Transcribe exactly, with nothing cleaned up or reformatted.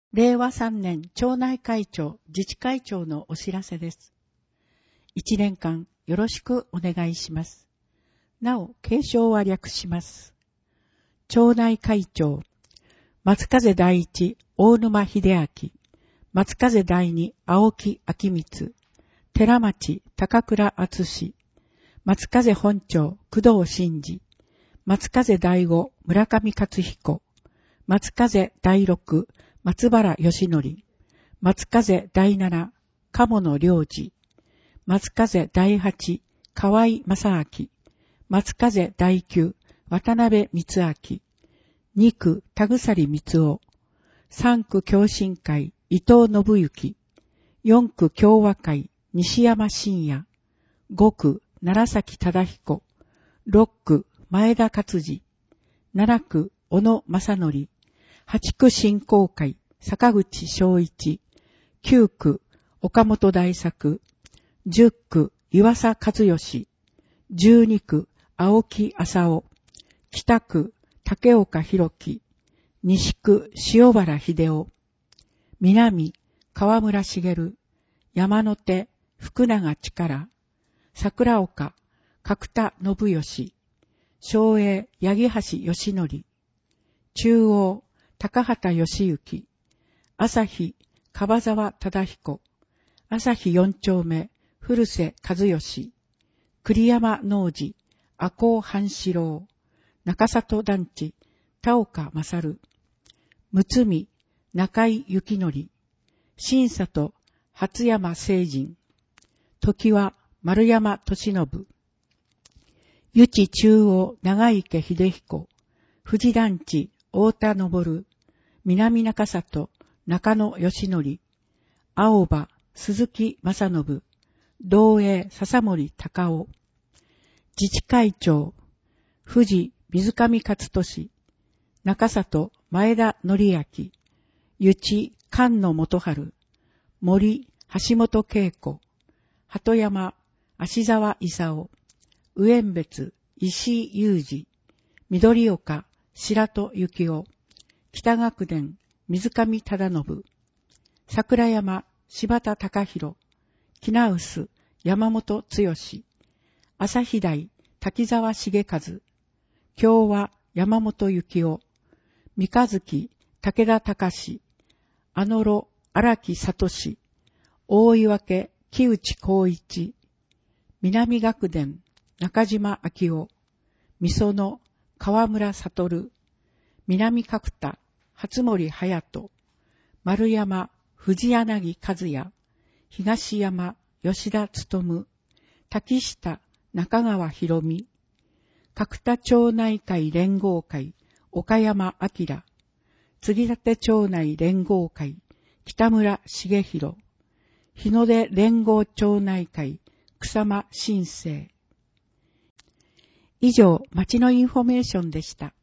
れいわさんねん町内会長、自治会長のお知らせです。いちねんかんよろしくお願いします。なお、継承は略します。町内会長、松風第一、大沼秀明、松風第二、青木明光、寺町、高倉敦、松風本町、工藤真二、松風第五、村上勝彦、松風第六、松原義則、松風第七、鴨野良二、松風第八、河合正明、松風第九、渡辺光明、二区田鎖光夫、三区共進会伊藤信之、四区共和会西山信也、五区楢崎忠彦、六区前田勝次、七区小野正則、八区振興会坂口昭一、九区岡本大作、十区岩佐和義、十二区青木浅夫、北区竹岡弘樹、西区塩原秀夫、南河村茂、山手福永力、桜岡角田信義、昭栄八木橋義則、中央高畑義行、朝日樺沢忠彦、朝日四丁目古瀬和義、栗山農事赤穂半四郎、中里団地田岡勝、睦見中井幸則、新里初山聖人、時は丸山俊信、湯地中央長池秀彦、富士団地太田昇、南中里中野義則、青葉鈴木正信、道営笹森隆夫、自治会長富士水上勝利、中里前田則明、湯地菅野元春、森橋本恵子、鳩山芦沢勲、上遠別石井裕二、緑岡白戸幸男、北学田水上忠信、桜山柴田隆弘、木直臼山本剛、朝日大滝沢重和、共和山本幸夫、三日月武田隆、あのろ荒木聡、大岩家木内光一、南学田中島明夫、みその河村悟、南角田初森隼人、丸山藤柳和也、東山吉田勉、滝下中川博美、角田町内会連合会岡山明、釣立町内連合会北村重弘、日の出連合町内会草間新生。以上、町のインフォメーションでした。